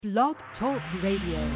Blog Talk Radio.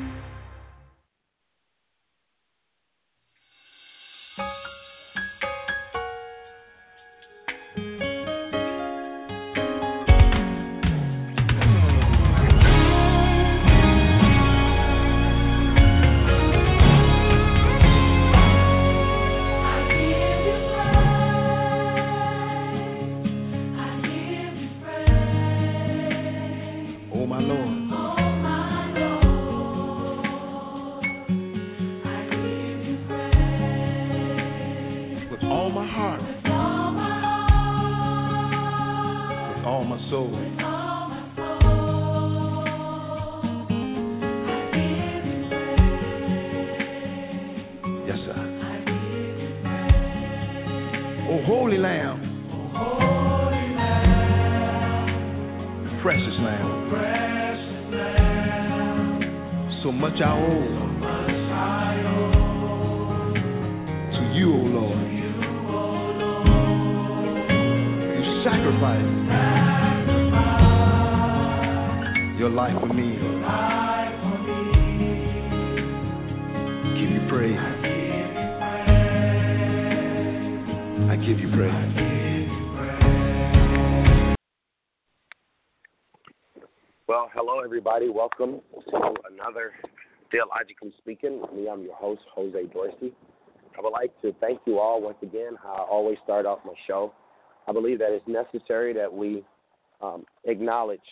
Well, hello, everybody. Welcome to another Theologically Speaking. With me, I'm your host, Jose Dorsey. I would like to thank you all once again. How I always start off my show. I believe that it's necessary that we acknowledge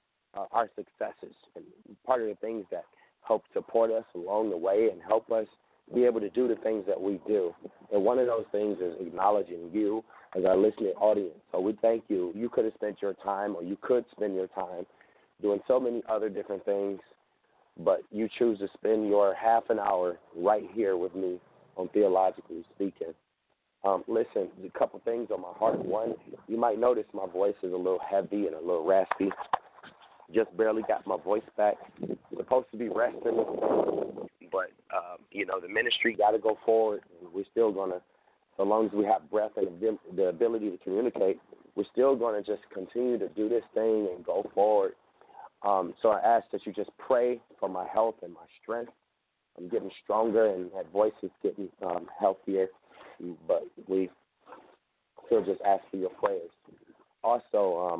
our successes and part of the things that help support us along the way and help us be able to do the things that we do. And one of those things is acknowledging you as our listening audience. So we thank you. You could have spent your time, or you could spend your time doing so many other different things, but you choose to spend your half an hour right here with me on Theologically Speaking. Listen, a couple things on my heart. One, you might notice my voice is a little heavy and a little raspy. Just barely got my voice back. Supposed to be resting, but, the ministry got to go forward. And we're still going to, so long as we have breath and the ability to communicate, we're still going to just continue to do this thing and go forward. So I ask that you just pray for my health and my strength. I'm getting stronger and that voice is getting healthier, but we still just ask for your prayers. Also,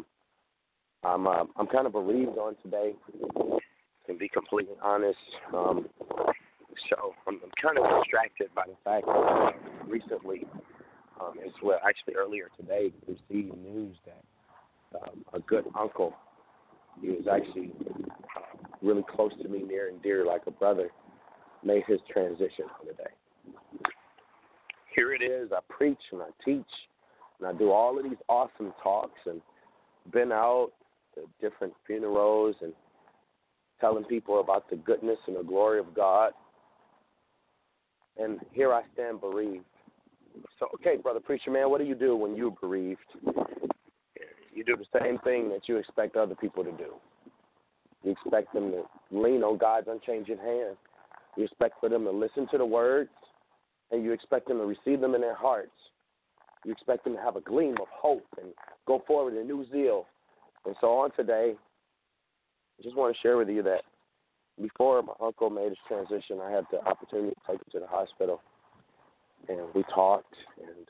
I'm kind of bereaved on today, to be completely honest. So I'm kind of distracted by the fact that recently, actually earlier today, received news that a good uncle, he was actually really close to me, near and dear, like a brother, made his transition for the day. Here it is. I preach and I teach and I do all of these awesome talks and been out to different funerals and telling people about the goodness and the glory of God. And here I stand bereaved. So, okay, brother preacher man, what do you do when you're bereaved? You do the same thing that you expect other people to do. You expect them to lean on God's unchanging hand. You expect for them to listen to the words, and you expect them to receive them in their hearts. You expect them to have a gleam of hope and go forward in new zeal. And so on today, I just want to share with you that before my uncle made his transition, I had the opportunity to take him to the hospital, and we talked, and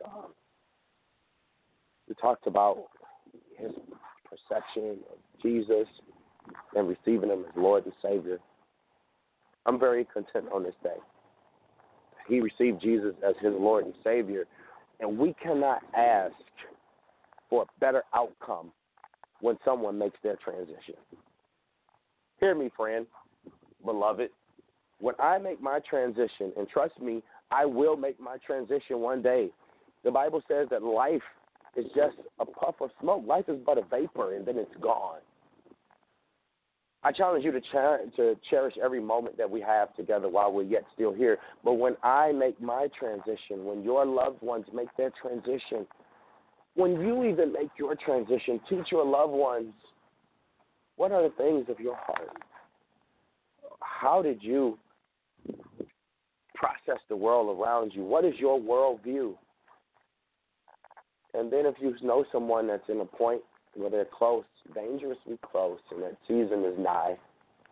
we talked about his perception of Jesus and receiving him as Lord and Savior. I'm very content on this day. He received Jesus as his Lord and Savior, and we cannot ask for a better outcome when someone makes their transition. Hear me, friend, beloved. When I make my transition, and trust me, I will make my transition one day. The Bible says that life is just a puff of smoke. Life is but a vapor, and then it's gone. I challenge you to cherish every moment that we have together while we're yet still here. But when I make my transition, when your loved ones make their transition, when you even make your transition, teach your loved ones, what are the things of your heart? How did you process the world around you? What is your worldview? And then if you know someone that's in a point where they're close, dangerously close, and that season is nigh,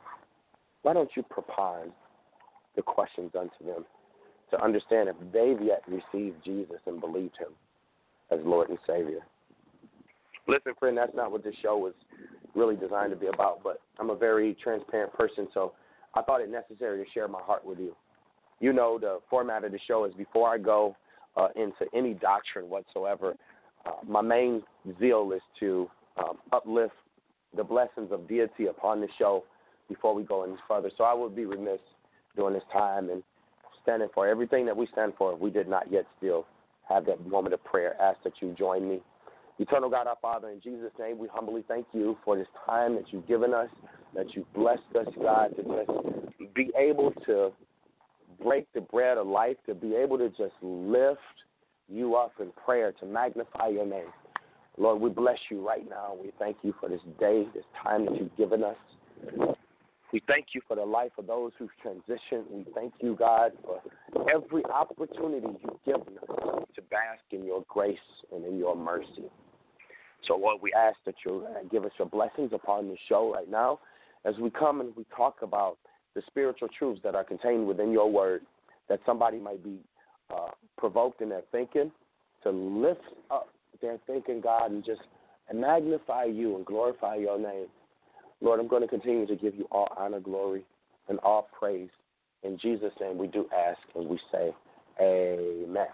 why don't you propound the questions unto them to understand if they've yet received Jesus and believed him as Lord and Savior? Listen, friend, that's not what this show was really designed to be about, but I'm a very transparent person, so I thought it necessary to share my heart with you. You know, the format of the show is before I go into any doctrine whatsoever, my main zeal is to uplift the blessings of deity upon the show before we go any further. So I would be remiss during this time and standing for everything that we stand for if we did not yet still have that moment of prayer. Ask that you join me. Eternal God, our Father, in Jesus' name, we humbly thank you for this time that you've given us, that you've blessed us, God, to just be able to break the bread of life, to be able to just lift you up in prayer, to magnify your name. Lord, we bless you right now. We thank you for this day, this time that you've given us. We thank you for the life of those who've transitioned. We thank you, God, for every opportunity you've given us to bask in your grace and in your mercy. So, Lord, we ask that you give us your blessings upon this show right now as we come and we talk about the spiritual truths that are contained within your word, that somebody might be provoked in their thinking, to lift up their thinking, God, and just magnify you and glorify your name. Lord, I'm going to continue to give you all honor, glory, and all praise. In Jesus' name we do ask and we say amen.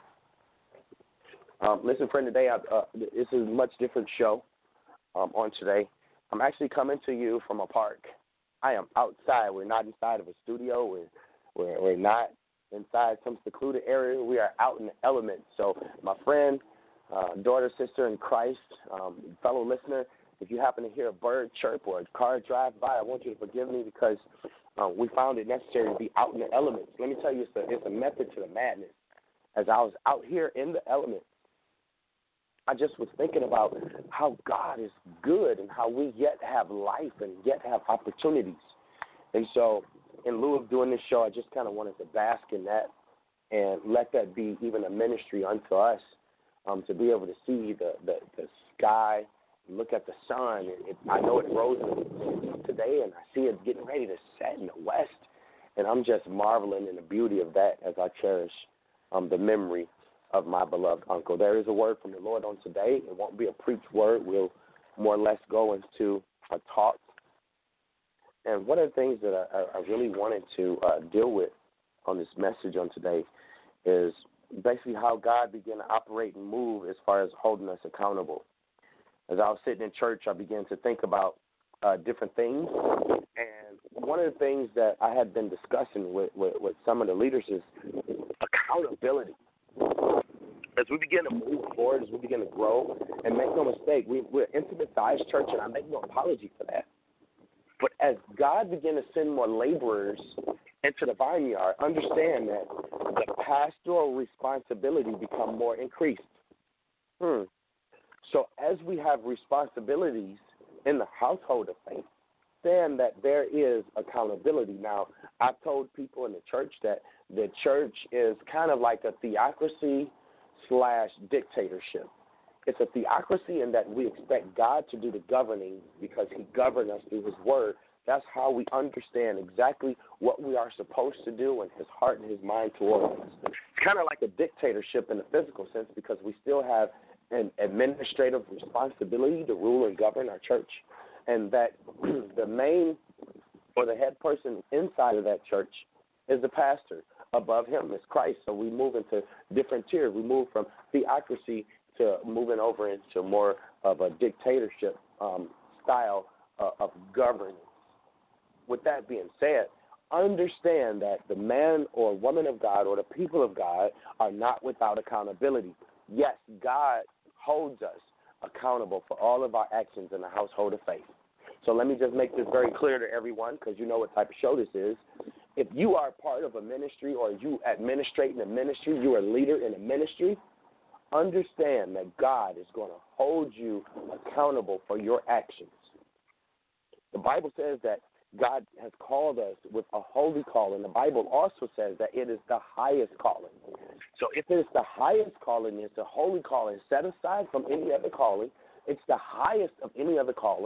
Listen, friend, today this is a much different show on today. I'm actually coming to you from a park. I am outside. We're not inside of a studio. We're not inside some secluded area. We are out in the elements. So my friend, daughter, sister in Christ, fellow listener, if you happen to hear a bird chirp or a car drive by, I want you to forgive me because we found it necessary to be out in the elements. Let me tell you, it's a method to the madness. As I was out here in the elements, I just was thinking about how God is good and how we yet have life and yet have opportunities. And so in lieu of doing this show, I just kind of wanted to bask in that and let that be even a ministry unto us, to be able to see the sky, look at the sun. I know it rose today, and I see it getting ready to set in the west, and I'm just marveling in the beauty of that as I cherish the memory of my beloved uncle. There is a word from the Lord on today. It won't be a preached word. We'll more or less go into a talk. And one of the things that I really wanted to deal with on this message on today is basically how God began to operate and move as far as holding us accountable. As I was sitting in church, I began to think about different things. And one of the things that I had been discussing with some of the leaders is accountability. As we begin to move forward, as we begin to grow, and make no mistake, we're an intimate-sized church, and I make no apology for that. But as God began to send more laborers into the vineyard, understand that the pastoral responsibility become more increased. So as we have responsibilities in the household of faith, understand that there is accountability. Now, I've told people in the church that the church is kind of like a theocracy/dictatorship. It's a theocracy in that we expect God to do the governing because he governed us through his word. That's how we understand exactly what we are supposed to do and his heart and his mind towards us. It's kind of like a dictatorship in the physical sense because we still have an administrative responsibility to rule and govern our church, and that the main or the head person inside of that church is the pastor. Above him is Christ. So we move into different tiers. We move from theocracy to moving over into more of a dictatorship style of governance. With that being said, understand that the man or woman of God or the people of God are not without accountability. Yes, God holds us accountable for all of our actions in the household of faith. So let me just make this very clear to everyone because you know what type of show this is. If you are part of a ministry or you administrate in a ministry, you are a leader in a ministry, understand that God is going to hold you accountable for your actions. The Bible says that God has called us with a holy calling. The Bible also says that it is the highest calling. So if it is the highest calling, it's a holy calling set aside from any other calling. It's the highest of any other calling.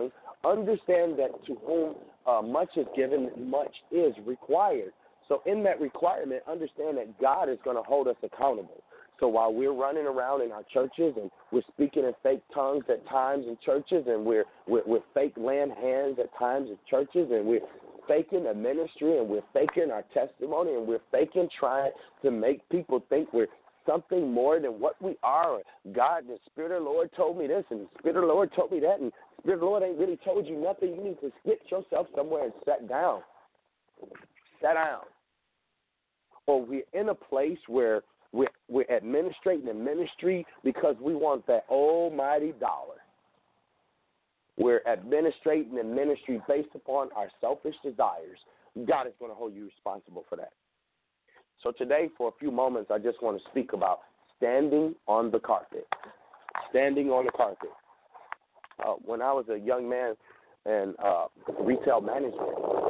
understand that to whom much is given, much is required. So in that requirement, understand that God is going to hold us accountable. So while we're running around in our churches and we're speaking in fake tongues at times in churches, and we're fake laying hands at times in churches, and we're faking a ministry, and we're faking our testimony, and we're faking trying to make people think we're something more than what we are. God, the Spirit of the Lord told me this, and the Spirit of the Lord told me that, and the Spirit of the Lord ain't really told you nothing. You need to get yourself somewhere and sit down. Sit down. Or we're in a place where we're administrating the ministry because we want that almighty dollar. We're administrating the ministry based upon our selfish desires. God is going to hold you responsible for that. So today, for a few moments, I just want to speak about standing on the carpet. Standing on the carpet. When I was a young man in retail management,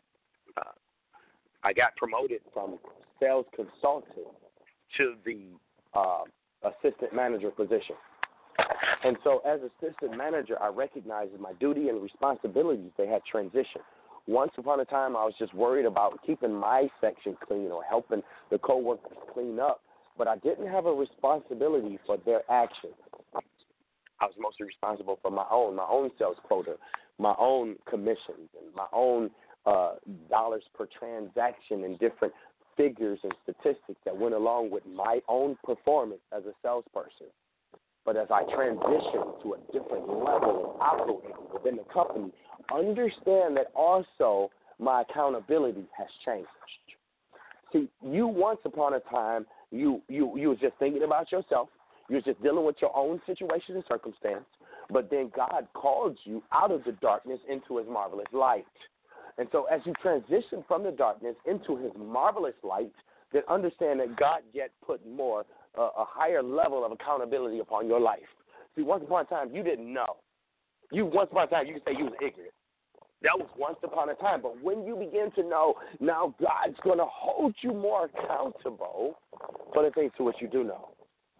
I got promoted from sales consultant to the assistant manager position. And so as assistant manager, I recognized that my duty and responsibilities, they had transitioned. Once upon a time, I was just worried about keeping my section clean or helping the coworkers clean up, but I didn't have a responsibility for their actions. I was mostly responsible for my own sales quota, my own commissions, and my own dollars per transaction and different figures and statistics that went along with my own performance as a salesperson. But as I transitioned to a different level of operating within the company, understand that also my accountability has changed. See, you once upon a time, you was just thinking about yourself. You was just dealing with your own situation and circumstance. But then God called you out of the darkness into his marvelous light. And so as you transition from the darkness into his marvelous light, then understand that God yet put more, a higher level of accountability upon your life. See, once upon a time, you didn't know. Once upon a time, you could say you was ignorant. That was once upon a time. But when you begin to know, now God's going to hold you more accountable for the things to which you do know.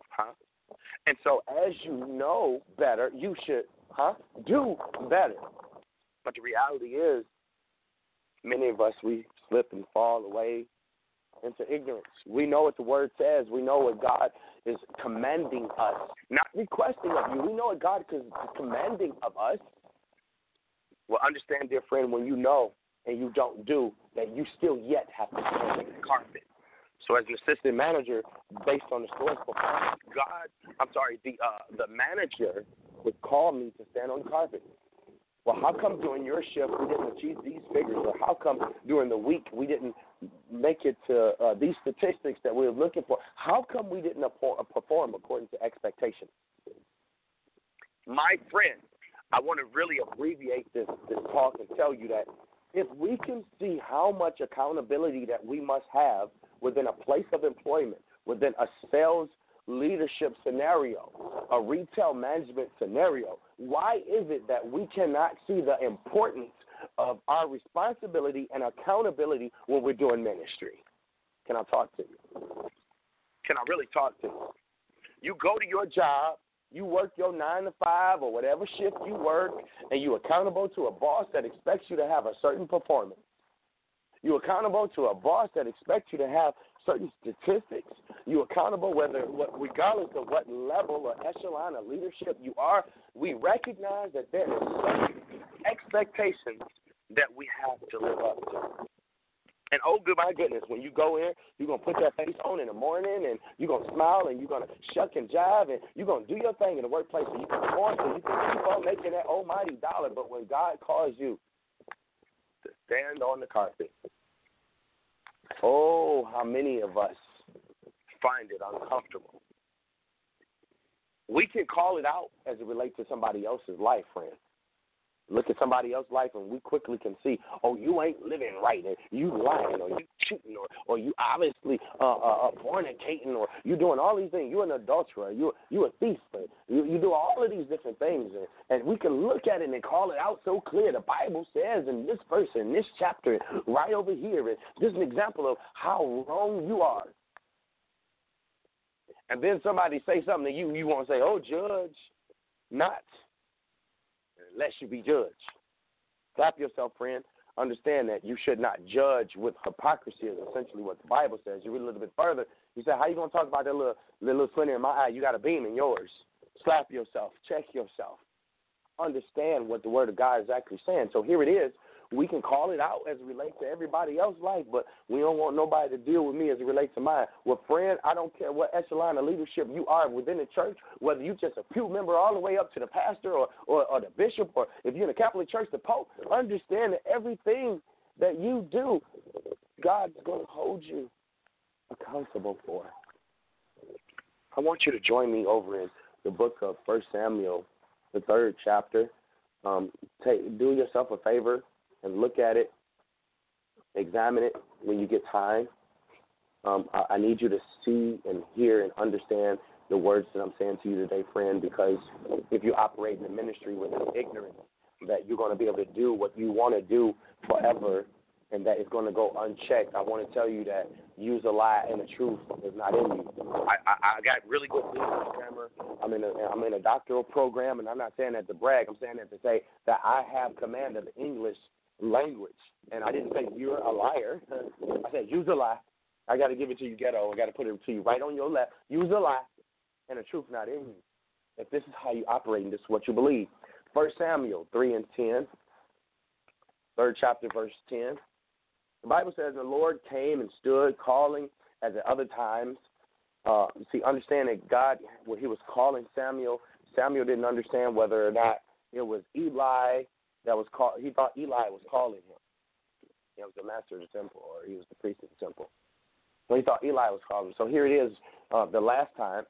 And so as you know better, you should do better. But the reality is, many of us, we slip and fall away into ignorance. We know what the word says. We know what God is commanding us, not requesting of you. We know what God is commanding of us. Well, understand, dear friend, when you know and you don't do, that you still yet have to stand on the carpet. So as an assistant manager, based on the stories before, the manager would call me to stand on the carpet. Well, how come during your shift we didn't achieve these figures? Or how come during the week we didn't make it to these statistics that we were looking for? How come we didn't perform according to expectations? My friend, I want to really abbreviate this talk and tell you that if we can see how much accountability that we must have within a place of employment, within a sales leadership scenario, a retail management scenario, why is it that we cannot see the importance of our responsibility and accountability when we're doing ministry? Can I talk to you? Can I really talk to you? You go to your job, you work your 9 to 5 or whatever shift you work, and you're accountable to a boss that expects you to have a certain performance. You're accountable to a boss that expects you to have certain statistics. You're accountable regardless of what level or echelon of leadership you are. We recognize that there is certain expectations that we have to live up to. And my goodness, when you go in, you're going to put that face on in the morning, and you're going to smile, and you're going to shuck and jive, and you're going to do your thing in the workplace, so you can perform, so you can keep on making that almighty dollar. But when God calls you to stand on the carpet, oh, how many of us find it uncomfortable. We can call it out as it relates to somebody else's life, friend. Look at somebody else's life, and we quickly can see, oh, you ain't living right, and you lying, or you cheating, or you obviously fornicating, or you doing all these things. You're an adulterer. You a thief. You do all of these different things, and we can look at it and call it out so clear. The Bible says in this verse, in this chapter, right over here, and this is an example of how wrong you are. And then somebody say something to you, you want to say, oh, judge, not unless you be judged. Slap yourself, friend. Understand that you should not judge with hypocrisy is essentially what the Bible says. You read a little bit further. You say, how you going to talk about that little splinter in my eye? You got a beam in yours. Slap yourself. Check yourself. Understand what the Word of God is actually saying. So here it is. We can call it out as it relates to everybody else's life, but we don't want nobody to deal with me as it relates to mine. Well, friend, I don't care what echelon of leadership you are within the church, whether you just a pew member all the way up to the pastor or the bishop, or if you're in the Catholic Church, the Pope, understand that everything that you do, God's going to hold you accountable for. I want you to join me over in the book of 1 Samuel, the 3rd chapter. Do yourself a favor and look at it, examine it when you get time. I need you to see and hear and understand the words that I'm saying to you today, friend, because if you operate in the ministry with ignorance, that you're going to be able to do what you want to do forever, and that it's going to go unchecked. I want to tell you that use a lie and the truth is not in you. I got really good English grammar. I'm in a doctoral program, and I'm not saying that to brag. I'm saying that to say that I have command of the English language. And I didn't say you're a liar. I said use a lie. I got to give it to you ghetto. I got to put it to you right on your left. Use a lie and the truth not in you. If this is how you operate and this is what you believe. 1 Samuel 3 and 10, 3rd chapter, verse 10. The Bible says the Lord came and stood calling as at other times. Understand that God, when he was calling Samuel didn't understand whether or not it was Eli that was called. He thought Eli was calling him. He was the master of the temple, or he was the priest of the temple. So he thought Eli was calling him. So here it is, the last time.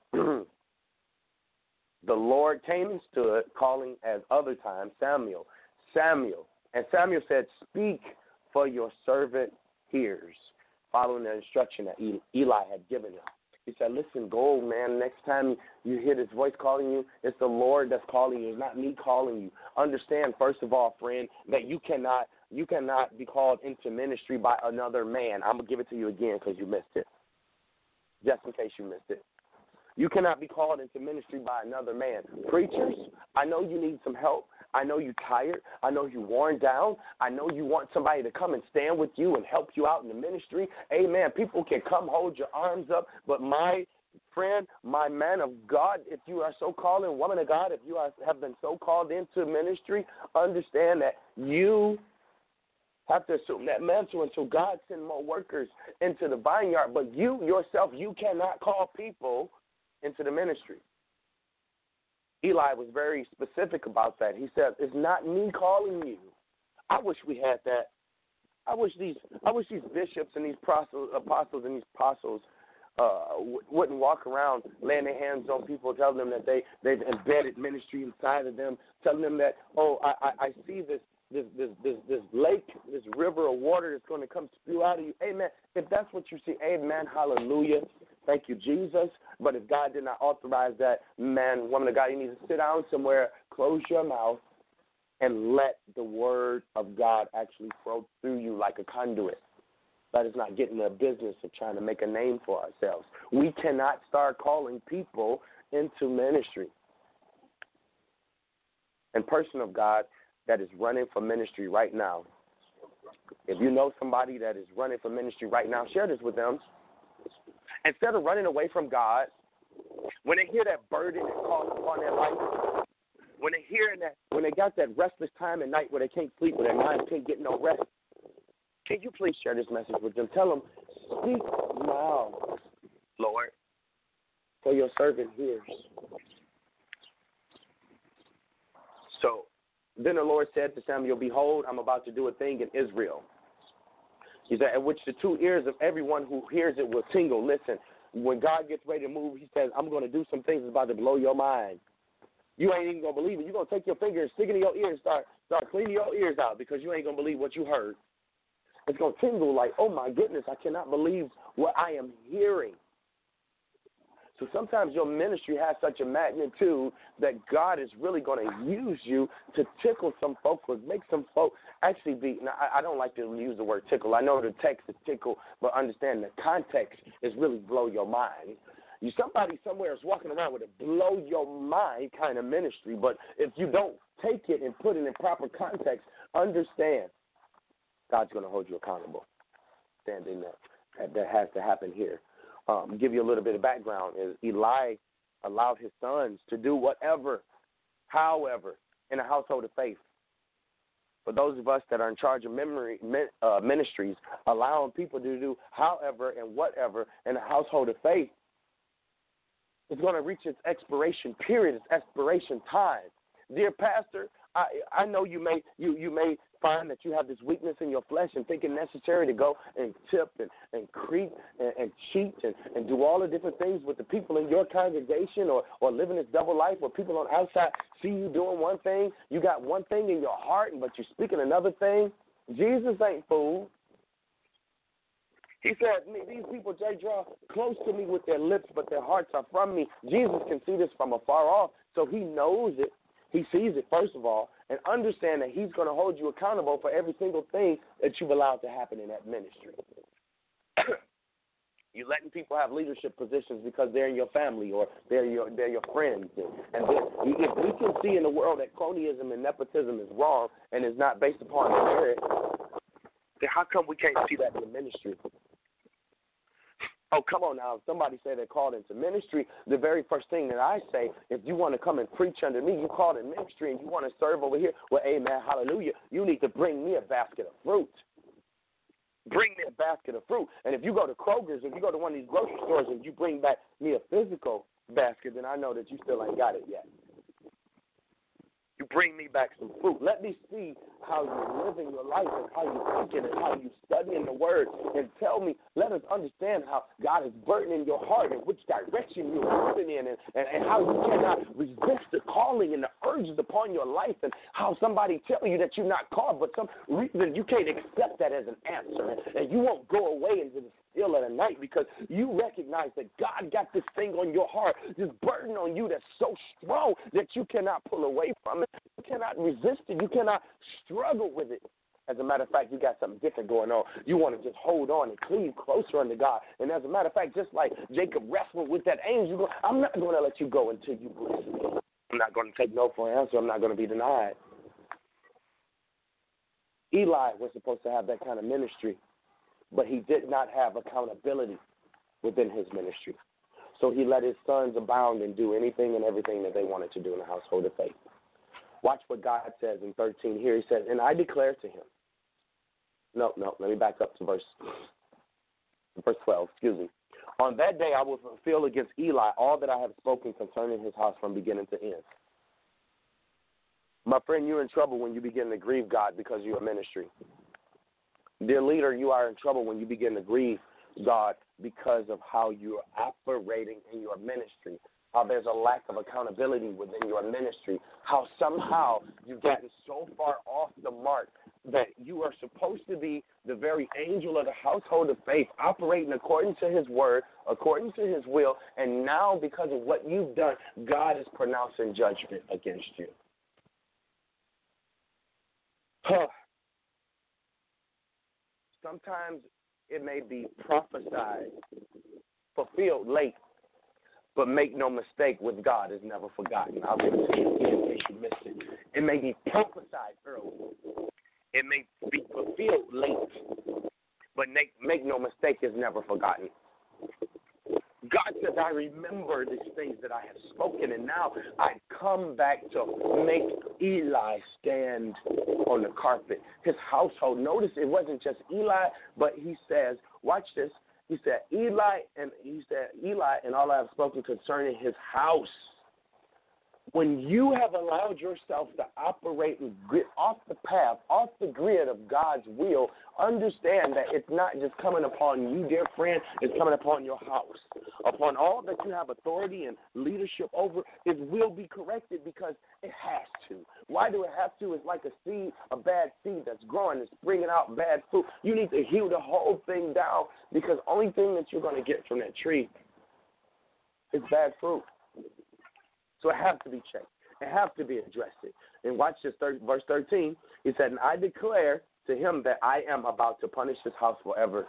The Lord came and stood, calling as other times Samuel. And Samuel said, speak, for your servant hears, following the instruction that Eli had given him. He said, listen, go, man. Next time you hear this voice calling you, it's the Lord that's calling you. It's not me calling you. Understand, first of all, friend, that you cannot be called into ministry by another man. I'm going to give it to you again because you missed it, just in case you missed it. You cannot be called into ministry by another man. Preachers, I know you need some help. I know you're tired. I know you're worn down. I know you want somebody to come and stand with you and help you out in the ministry. Amen. People can come hold your arms up, but my friend, my man of God, if you are so called, and woman of God, if you have been so called into ministry, understand that you have to assume that mantle until God sends more workers into the vineyard. But you yourself, you cannot call people into the ministry. Eli was very specific about that. He said, it's not me calling you. I wish we had that. I wish these bishops and these apostles wouldn't walk around laying their hands on people, telling them that they've embedded ministry inside of them, telling them that, I see this lake, this river of water that's going to come spew out of you. Amen. If that's what you see, amen, hallelujah. Thank you, Jesus. But if God did not authorize that, man, woman of God, you need to sit down somewhere, close your mouth, and let the word of God actually flow through you like a conduit. Let us not get in the business of trying to make a name for ourselves. We cannot start calling people into ministry. And person of God that is running for ministry right now, if you know somebody that is running for ministry right now, share this with them. Instead of running away from God, when they hear that burden that calls upon their life, when they got that restless time at night where they can't sleep, where their minds can't get no rest, can you please share this message with them? Tell them, speak now, Lord, for your servant hears. So then the Lord said to Samuel, behold, I'm about to do a thing in Israel. He said, at which the two ears of everyone who hears it will tingle. Listen, when God gets ready to move, he says, I'm going to do some things that's about to blow your mind. You ain't even going to believe it. You're going to take your finger and stick it in your ear and start cleaning your ears out because you ain't going to believe what you heard. It's going to tingle like, oh, my goodness, I cannot believe what I am hearing. So sometimes your ministry has such a magnitude that God is really going to use you to tickle some folks or make some folks actually be. Now, I don't like to use the word tickle. I know the text is tickle, but understand the context is really blow your mind. Somebody somewhere is walking around with a blow your mind kind of ministry, but if you don't take it and put it in proper context, understand God's going to hold you accountable. Understanding that has to happen here. Give you a little bit of background. Eli allowed his sons to do whatever, however, in a household of faith. For those of us that are in charge of ministries, allowing people to do however and whatever in a household of faith, it's going to reach its expiration period, its expiration time. Dear pastor, I know you may find that you have this weakness in your flesh and think it necessary to go and tip and creep and cheat and do all the different things with the people in your congregation or living this double life where people on the outside see you doing one thing. You got one thing in your heart, but you're speaking another thing. Jesus ain't fooled. He said, these people, they draw close to me with their lips, but their hearts are from me. Jesus can see this from afar off, so he knows it. He sees it, first of all, and understand that he's going to hold you accountable for every single thing that you've allowed to happen in that ministry. You're letting people have leadership positions because they're in your family or they're your friends. And if we can see in the world that cronyism and nepotism is wrong and is not based upon merit, then how come we can't see that in the ministry? Oh, come on now. If somebody say they're called into ministry, the very first thing that I say, if you want to come and preach under me, you called in ministry and you want to serve over here, well, amen, hallelujah, you need to bring me a basket of fruit. Bring me a basket of fruit. And if you go to Kroger's, if you go to one of these grocery stores and you bring back me a physical basket, then I know that you still ain't got it yet. You bring me back some fruit. Let me see how you're living your life and how you're thinking and how you're studying the word. And tell me, let us understand how God is burdening your heart and which direction you're moving in and how you cannot resist the calling and the urges upon your life and how somebody tell you that you're not called, but some reason you can't accept that as an answer. And you won't go away into the still of the night because you recognize that God got this thing on your heart, this burden on you that's so strong that you cannot pull away from it. You cannot resist it. You cannot struggle with it. As a matter of fact, you got something different going on. You want to just hold on and cleave closer unto God. And as a matter of fact, just like Jacob wrestled with that angel, I'm not going to let you go until you bless me. I'm not going to take no for an answer. I'm not going to be denied. Eli was supposed to have that kind of ministry, but he did not have accountability within his ministry. So he let his sons abound and do anything and everything that they wanted to do in the household of faith. Watch what God says in 13 here. He says, and I declare to him. No, let me back up to verse 12, excuse me. On that day I will fulfill against Eli all that I have spoken concerning his house from beginning to end. My friend, you're in trouble when you begin to grieve God because you're a ministry. Dear leader, you are in trouble when you begin to grieve God because of how you're operating in your ministry, how there's a lack of accountability within your ministry, how somehow you've gotten so far off the mark that you are supposed to be the very angel of the household of faith, operating according to his word, according to his will, and now because of what you've done, God is pronouncing judgment against you. Sometimes it may be prophesied, fulfilled late, but make no mistake, with God is never forgotten. I'll give it to you again in case you missed it. It may be prophesied early. It may be fulfilled late, but make no mistake, it's never forgotten. God says, I remember these things that I have spoken, and now I come back to make Eli stand on the carpet. His household, notice it wasn't just Eli, but he says, watch this. He said, Eli and all I have spoken concerning his house. When you have allowed yourself to operate and get off the path, off the grid of God's will, understand that it's not just coming upon you, dear friend, it's coming upon your house. Upon all that you have authority and leadership over, it will be corrected because it has to. Why do it have to? It's like a seed, a bad seed that's growing, it's bringing out bad fruit. You need to hew the whole thing down because the only thing that you're going to get from that tree is bad fruit. So it has to be checked. It has to be addressed. And watch this, verse 13. He said, and I declare to him that I am about to punish his house forever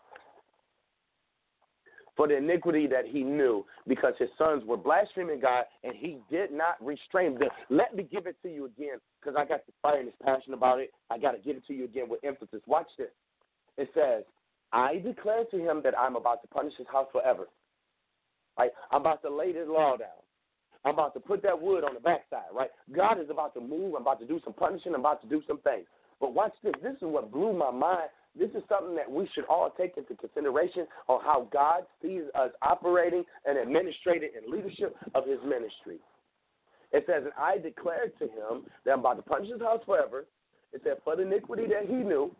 for the iniquity that he knew, because his sons were blaspheming God, and he did not restrain them. Let me give it to you again. because I got this fire and this passion about it, I got to give it to you again with emphasis. Watch this. It says, I declare to him that I'm about to punish his house forever. Right? I'm about to lay this law down. I'm about to put that wood on the backside, right? God is about to move. I'm about to do some punishing. I'm about to do some things. But watch this. This is what blew my mind. This is something that we should all take into consideration on how God sees us operating and administrating in leadership of his ministry. It says, and I declared to him that I'm about to punish his house forever. It said, for the iniquity that he knew.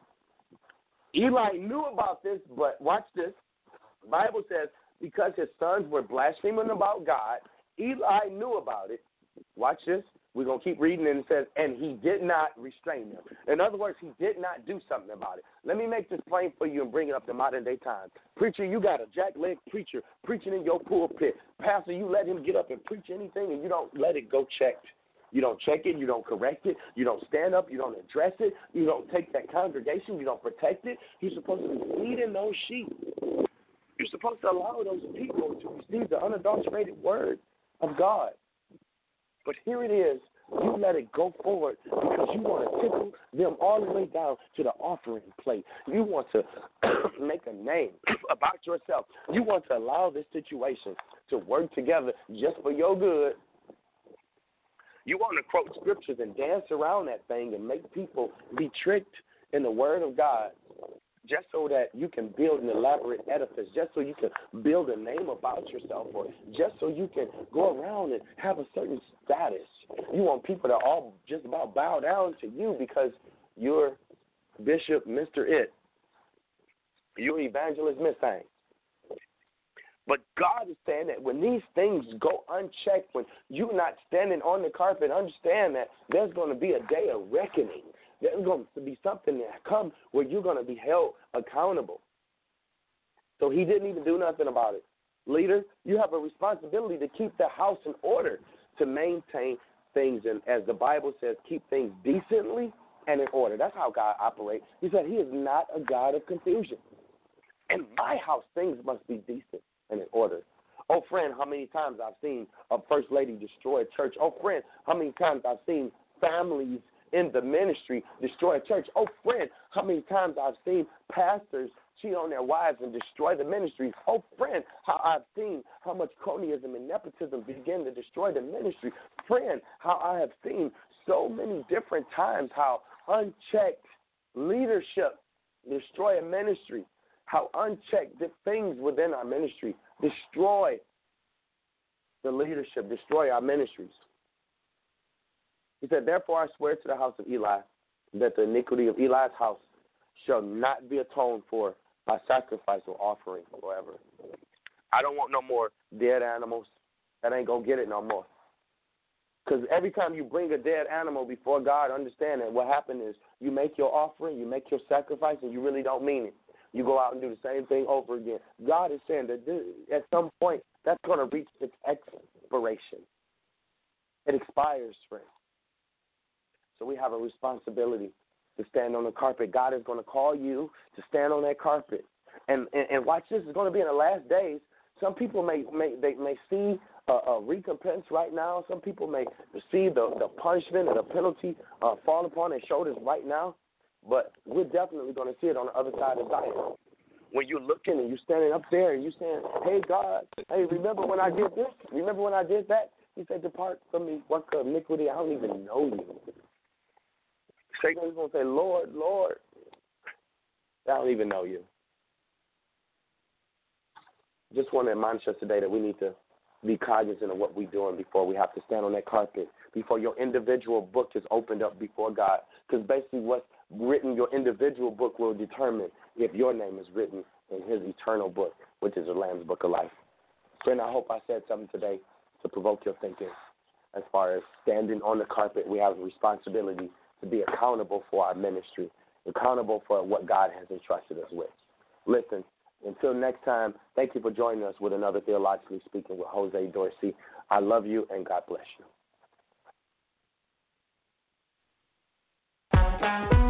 Eli knew about this, but watch this. The Bible says, because his sons were blaspheming about God, Eli knew about it. Watch this. We're going to keep reading, and it says, and he did not restrain them. In other words, he did not do something about it. Let me make this plain for you and bring it up to modern-day times. Preacher, you got a jackleg preacher preaching in your pulpit. Pastor, you let him get up and preach anything, and you don't let it go checked. You don't check it. You don't correct it. You don't stand up. You don't address it. You don't take that congregation. You don't protect it. You're supposed to be feeding those sheep. You're supposed to allow those people to receive the unadulterated word of God. But here it is, you let it go forward because you want to tickle them all the way down to the offering plate. You want to make a name about yourself. You want to allow this situation to work together just for your good. You want to quote scriptures and dance around that thing and make people be tricked in the word of God just so that you can build an elaborate edifice, just so you can build a name about yourself, or just so you can go around and have a certain status. You want people to all just about bow down to you because you're Bishop Mr. It. You're Evangelist Miss Thing. But God is saying that when these things go unchecked, when you're not standing on the carpet, understand that there's going to be a day of reckoning. There's going to be something that comes where you're going to be held accountable. So he didn't even do nothing about it. Leader, you have a responsibility to keep the house in order, to maintain things, and as the Bible says, keep things decently and in order. That's how God operates. He said he is not a God of confusion. In my house, things must be decent and in order. Oh, friend, how many times I've seen a first lady destroy a church. Oh, friend, how many times I've seen families in the ministry destroy a church. Oh, friend, how many times I've seen pastors cheat on their wives and destroy the ministry. Oh, friend, how I've seen how much cronyism and nepotism begin to destroy the ministry. Friend, how I have seen so many different times how unchecked leadership destroy a ministry, how unchecked the things within our ministry destroy the leadership, destroy our ministries. He said, therefore I swear to the house of Eli that the iniquity of Eli's house shall not be atoned for by sacrifice or offering forever. I don't want no more dead animals. That ain't going to get it no more. Because every time you bring a dead animal before God, understand that what happened is you make your offering, you make your sacrifice, and you really don't mean it. You go out and do the same thing over again. God is saying that at some point that's going to reach its expiration. It expires, friends. So we have a responsibility to stand on the carpet. God is going to call you to stand on that carpet. And watch this. It's going to be in the last days. Some people may see a recompense right now. Some people may receive the punishment or the penalty fall upon their shoulders right now. But we're definitely going to see it on the other side of Zion. When you're looking and you're standing up there and you're saying, hey, God, hey, remember when I did this? Remember when I did that? He said, depart from me, work of iniquity. I don't even know you. Satan's going to say, Lord, Lord, I don't even know you. Just want to admonish us today that we need to be cognizant of what we're doing before we have to stand on that carpet, before your individual book is opened up before God. Because basically what's written, your individual book will determine if your name is written in his eternal book, which is the Lamb's Book of Life. Friend, I hope I said something today to provoke your thinking. As far as standing on the carpet, we have a responsibility to be accountable for our ministry, accountable for what God has entrusted us with. Listen, until next time, thank you for joining us with another Theologically Speaking with Jose Dorsey. I love you, and God bless you.